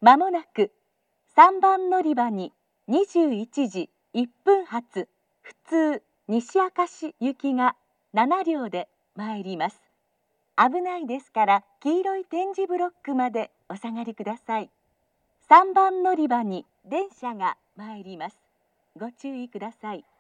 まもなく3番乗り場に21時1分発普通西明石行きが7両で参ります。危ないですから黄色い点字ブロックまでお下がりください。3番乗り場に電車が参ります。ご注意ください。